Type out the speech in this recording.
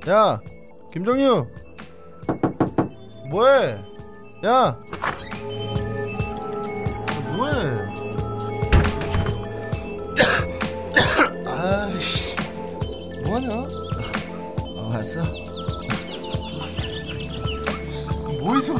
야, 김정유, 뭐해? 야, 뭐해? 아이씨, 뭐하냐? 왔어? 뭐 있어?